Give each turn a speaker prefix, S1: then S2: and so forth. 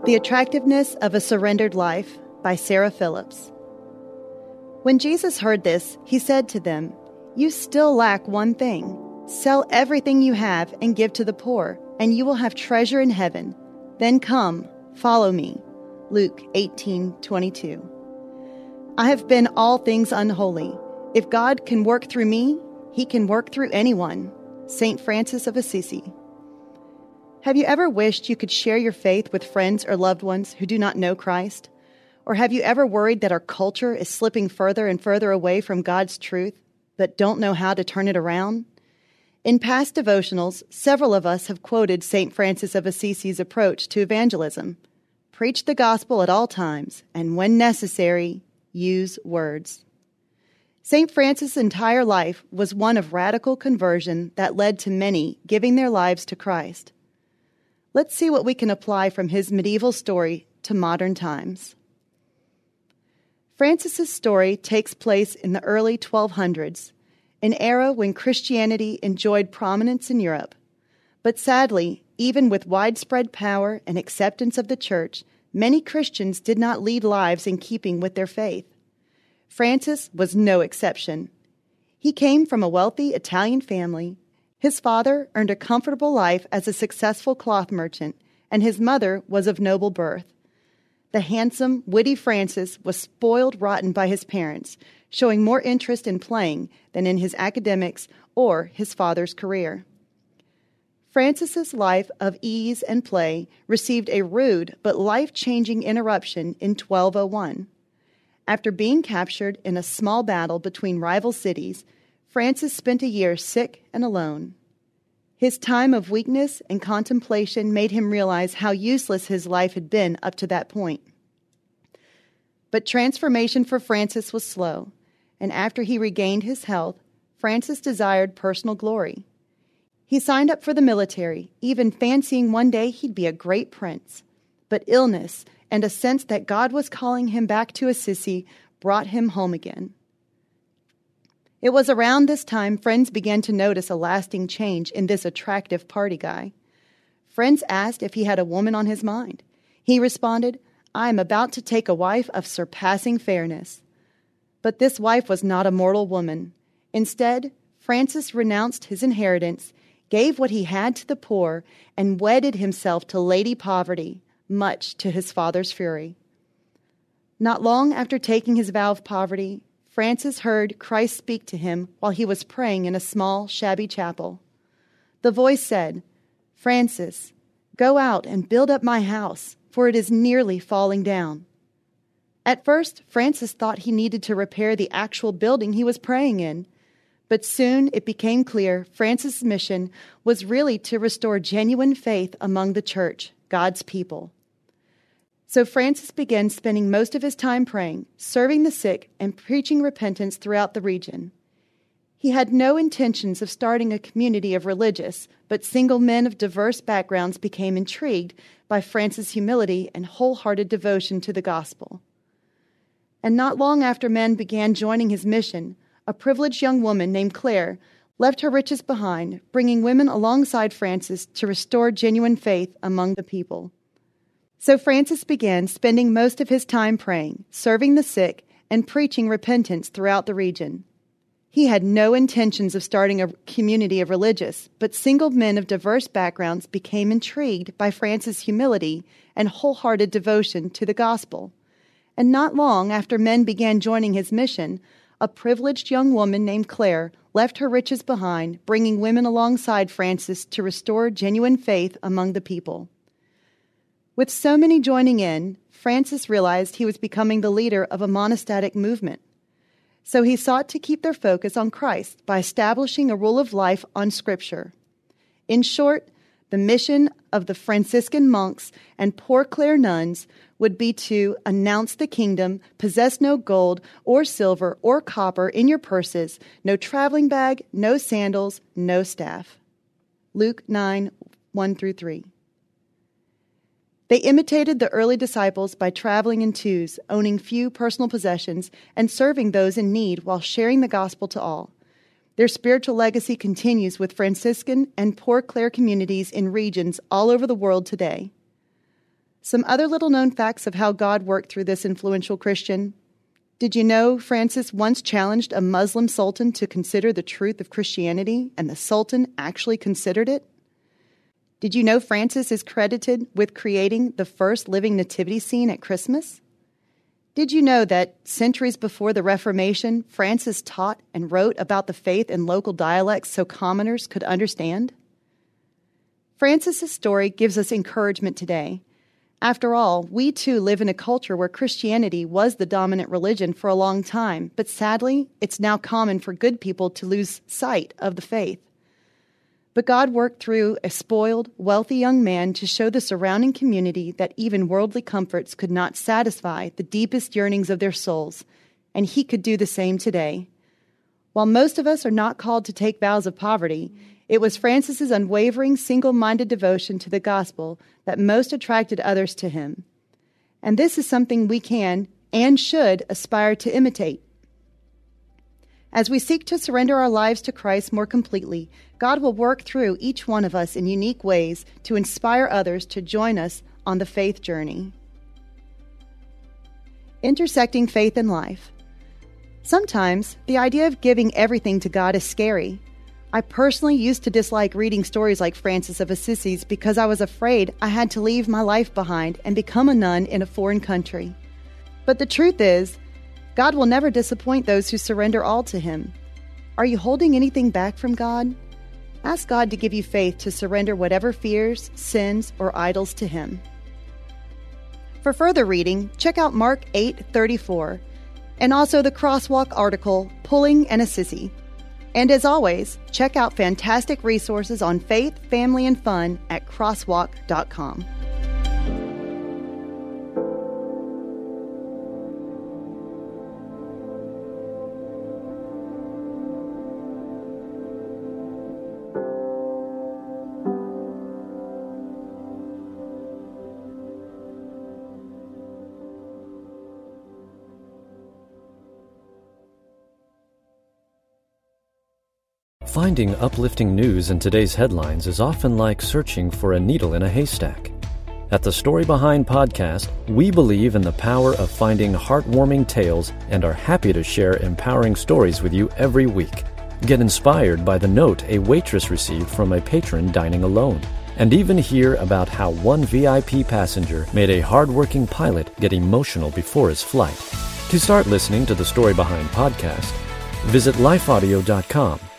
S1: The Attractiveness of a Surrendered Life by Sarah Phillips. When Jesus heard this, he said to them, "You still lack one thing. Sell everything you have and give to the poor, and you will have treasure in heaven. Then come, follow me." Luke 18:22. I have been all things unholy. If God can work through me, he can work through anyone. St. Francis of Assisi. Have you ever wished you could share your faith with friends or loved ones who do not know Christ? Or have you ever worried that our culture is slipping further and further away from God's truth, but don't know how to turn it around? In past devotionals, several of us have quoted St. Francis of Assisi's approach to evangelism. Preach the gospel at all times, and when necessary, use words. St. Francis' entire life was one of radical conversion that led to many giving their lives to Christ. Let's see what we can apply from his medieval story to modern times. Francis' story takes place in the early 1200s, an era when Christianity enjoyed prominence in Europe. But sadly, even with widespread power and acceptance of the Church, many Christians did not lead lives in keeping with their faith. Francis was no exception. He came from a wealthy Italian family. His father earned a comfortable life as a successful cloth merchant, and his mother was of noble birth. The handsome, witty Francis was spoiled rotten by his parents, showing more interest in playing than in his academics or his father's career. Francis's life of ease and play received a rude but life-changing interruption in 1201. After being captured in a small battle between rival cities, Francis spent a year sick and alone. His time of weakness and contemplation made him realize how useless his life had been up to that point. But transformation for Francis was slow, and after he regained his health, Francis desired personal glory. He signed up for the military, even fancying one day he'd be a great prince. But illness and a sense that God was calling him back to Assisi brought him home again. It was around this time friends began to notice a lasting change in this attractive party guy. Friends asked if he had a woman on his mind. He responded, "I am about to take a wife of surpassing fairness." But this wife was not a mortal woman. Instead, Francis renounced his inheritance, gave what he had to the poor, and wedded himself to Lady Poverty, much to his father's fury. Not long after taking his vow of poverty, Francis heard Christ speak to him while he was praying in a small, shabby chapel. The voice said, "Francis, go out and build up my house, for it is nearly falling down." At first, Francis thought he needed to repair the actual building he was praying in. But soon it became clear Francis' mission was really to restore genuine faith among the church, God's people. So Francis began spending most of his time praying, serving the sick, and preaching repentance throughout the region. He had no intentions of starting a community of religious, but single men of diverse backgrounds became intrigued by Francis' humility and wholehearted devotion to the gospel. And not long after men began joining his mission, a privileged young woman named Claire left her riches behind, bringing women alongside Francis to restore genuine faith among the people. So Francis began spending most of his time praying, serving the sick, and preaching repentance throughout the region. He had no intentions of starting a community of religious, but single men of diverse backgrounds became intrigued by Francis' humility and wholehearted devotion to the gospel. And not long after men began joining his mission, a privileged young woman named Claire left her riches behind, bringing women alongside Francis to restore genuine faith among the people. With so many joining in, Francis realized he was becoming the leader of a monastic movement. So he sought to keep their focus on Christ by establishing a rule of life on Scripture. In short, the mission of the Franciscan monks and Poor Clare nuns would be to announce the kingdom, possess no gold or silver or copper in your purses, no traveling bag, no sandals, no staff. Luke 9, 1-3. They imitated the early disciples by traveling in twos, owning few personal possessions, and serving those in need while sharing the gospel to all. Their spiritual legacy continues with Franciscan and Poor Clare communities in regions all over the world today. Some other little-known facts of how God worked through this influential Christian. Did you know Francis once challenged a Muslim sultan to consider the truth of Christianity, and the sultan actually considered it? Did you know Francis is credited with creating the first living nativity scene at Christmas? Did you know that centuries before the Reformation, Francis taught and wrote about the faith in local dialects so commoners could understand? Francis's story gives us encouragement today. After all, we too live in a culture where Christianity was the dominant religion for a long time, but sadly, it's now common for good people to lose sight of the faith. But God worked through a spoiled, wealthy young man to show the surrounding community that even worldly comforts could not satisfy the deepest yearnings of their souls, and he could do the same today. While most of us are not called to take vows of poverty, it was Francis's unwavering, single-minded devotion to the gospel that most attracted others to him. And this is something we can and should aspire to imitate. As we seek to surrender our lives to Christ more completely, God will work through each one of us in unique ways to inspire others to join us on the faith journey. Intersecting faith and life. Sometimes, the idea of giving everything to God is scary. I personally used to dislike reading stories like Francis of Assisi's because I was afraid I had to leave my life behind and become a nun in a foreign country. But the truth is, God will never disappoint those who surrender all to Him. Are you holding anything back from God? Ask God to give you faith to surrender whatever fears, sins, or idols to Him. For further reading, check out Mark 8:34, and also the Crosswalk article, Pulling an Assisi. And as always, check out fantastic resources on faith, family, and fun at crosswalk.com.
S2: Finding uplifting news in today's headlines is often like searching for a needle in a haystack. At the Story Behind podcast, we believe in the power of finding heartwarming tales and are happy to share empowering stories with you every week. Get inspired by the note a waitress received from a patron dining alone, and even hear about how one VIP passenger made a hardworking pilot get emotional before his flight. To start listening to the Story Behind podcast, visit lifeaudio.com